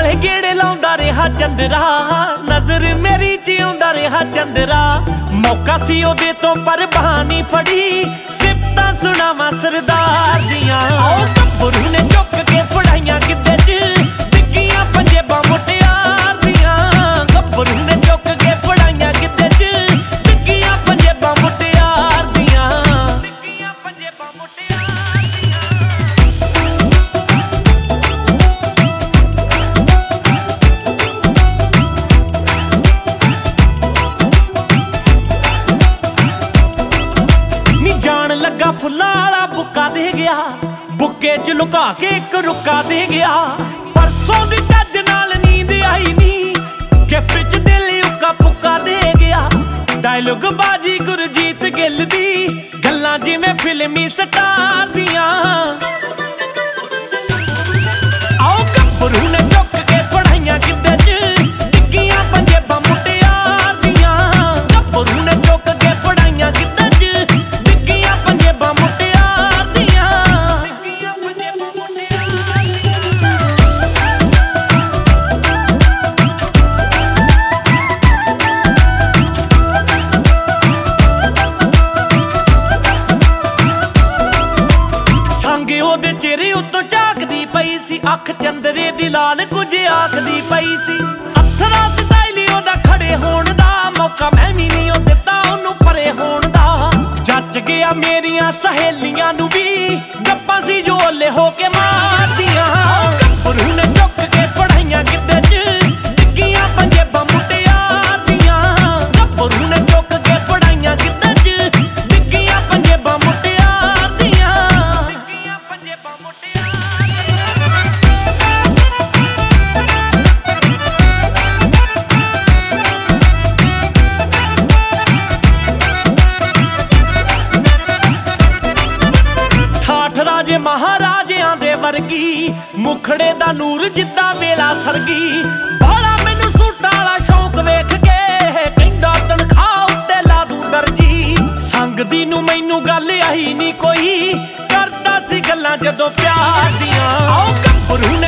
ਨਾਲੇ ਗੇੜੇ ਲਾਉਂਦਾ ਰਿਹਾ ਚੰਦਰਾ, ਨਜ਼ਰ ਮੇਰੀ ਚ ਆਉਂਦਾ ਰਿਹਾ ਚੰਦਰਾ। ਮੌਕਾ ਸੀ ਉਹਦੇ ਤੋਂ ਪਰ ਬਹਾਨੀ ਫੜੀ, ਸਿਫਤਾਂ ਸੁਣਾਵਾਂ ਸਰਦਾਰ ਦੀਆਂ। ਉਹ ਗੱਭਰੂ ਨੇ ਚੁੱਕ ਕੇ ਫੜਾਈਆਂ ਗਿੱਧੇ ਚ, ਡਿੱਗੀਆਂ ਪੰਜੇਬਾਂ ਮੁਟਿਆਰ ਦੀਆਂ। ਗੱਭਰੂ ਨੇ ਚੁੱਕ ਕੇ ਫੜਾਈਆਂ ਗਿੱਧੇ ਚ, ਡਿੱਗੀਆਂ ਪੰਜੇਬਾਂ ਮੁਟਿਆਰ ਦੀਆਂ। ਡਿੱਗੀਆਂ ਪੰਜੇਬਾਂ ਮੁਟਿਆਰ ਲੱਗਾ ਫੁੱਲਾਂ ਵਾਲਾ ਬੁੱਕਾ ਦੇ ਗਿਆ, ਬੁੱਕੇ ਚ ਲੁਕਾ ਕੇ ਇੱਕ ਰੁੱਕਾ ਦੇ ਗਿਆ। ਪਰਸੋਂ ਦੀ ਚੱਜ ਨਾਲ ਨੀਂਦ ਆਈ ਨੀ, ਗਿਫਟ ਚ ਦਿਲ ਉੱਕਾ ਪੁੱਕਾ ਦੇ ਗਿਆ। ਡਾਇਲੋਗ ਬਾਜੀ ਗੁਰਜੀਤ ਗਿੱਲ ਦੀ, ਗੱਲਾਂ ਜਿਵੇਂ ਫਿਲਮੀ ਸਟਾਰ ਦੀਆਂ। ਆਓ ਗੱਭਰੂ ਨੇ ਚੁੱਕ ਕੇ ਫੜਾਈਆਂ ਗਿੱਧੇ ਚ, ਡਿੱਗੀਆਂ ਪੰਜੇਬਾਂ ਮੁਟਿਆਰ ਦੀਆਂ। ਗੱਭਰੂ ਨੇ ਚੁੱਕ ਕੇ ਫੜਾਈਆਂ ਗਿੱਧੇ ਚ, ਡਿੱਗੀਆਂ ਪੰਜੇਬਾਂ ਮੁਟਿਆਰ ਦੀਆਂ। ਡਿੱਗੀਆਂ ਪੰਜੇਬਾਂ ਮੁਟਿਆਰ ਸੰਗੇ ਉਹਦੇ ਚਿਹਰੇ ਉੱਤੋਂ ਝਾਕਦੀ ਪਈ ਸੀ, ਅੱਖ ਚੰਦਰੇ ਦੀ ਲਾਲ ਕੁਝ ਆਖਦੀ ਪਈ ਸੀ। ਅਥਰਾ ਸਟਾਈਲ ਉਹਦਾ ਖੜੇ ਹੋਣ ਦਾ, ਮੌਕਾ ਮੈਂ ਵੀ ਨਹੀਂ ਉਹ ਦਿੱਤਾ ਉਹਨੂੰ ਪਰੇ ਹੋਣ ਦਾ। ਜੱਜ ਗਿਆ ਮੇਰੀਆਂ ਸਹੇਲੀਆਂ ਨੂੰ ਵੀ, ਗੱਪਾਂ ਸੀ ਜੋ ਓਲੇ ਹੋ ਕੇ ਮਾਰਦੀਆਂ। ਗੱਭਰੂ ਨੇ ਚੁੱਕ ਕੇ ਫੜਾਈਆਂ ਗਿੱਧੇ ਚ, ਡਿੱਗੀਆਂ ਪੰਜੇਬਾਂ ਮੁਟਿਆਰ ਦੀਆਂ। ਗੱਭਰੂ ਨੇ ਚੁੱਕ ਕੇ ਫੜਾਈਆਂ ਗਿੱਧੇ ਚ, ਡਿੱਗੀਆਂ ਪੰਜੇਬਾਂ ਮੁਟਿਆਰ ਦੀਆਂ। ਡਿੱਗੀਆਂ ਪੰਜੇਬਾਂ ਮੁਟਿਆਰ ਠਾਠ ਰਾਜੇ ਮਹਾਰਾਜਿਆਂ ਦੇ ਵਰਗੀ, ਮੁਖੜੇ ਦਾ ਨੂਰ ਜਿੱਦਾਂ ਵੇਲਾ ਸਰਗੀ। ਬਾਲਾ ਮੈਨੂੰ ਸੂਟਾਂ ਵਾਲਾ ਸ਼ੌਂਕ ਵੇਖ ਕੇ, ਕਹਿੰਦਾ ਤਨਖਾਹ ਉੱਤੇ ਲਾ ਦੂੰ ਦਰਜੀ। ਸੰਗਦੀ ਨੂੰ ਮੈਨੂੰ ਗੱਲ ਆਈ ਨੀ ਕੋਈ, ਕਰਦਾ ਸੀ ਗੱਲਾਂ ਜਦੋਂ ਪਿਆਰ ਦੀਆਂ। ਆਓ ਗੱਭਰੂ ਨੇ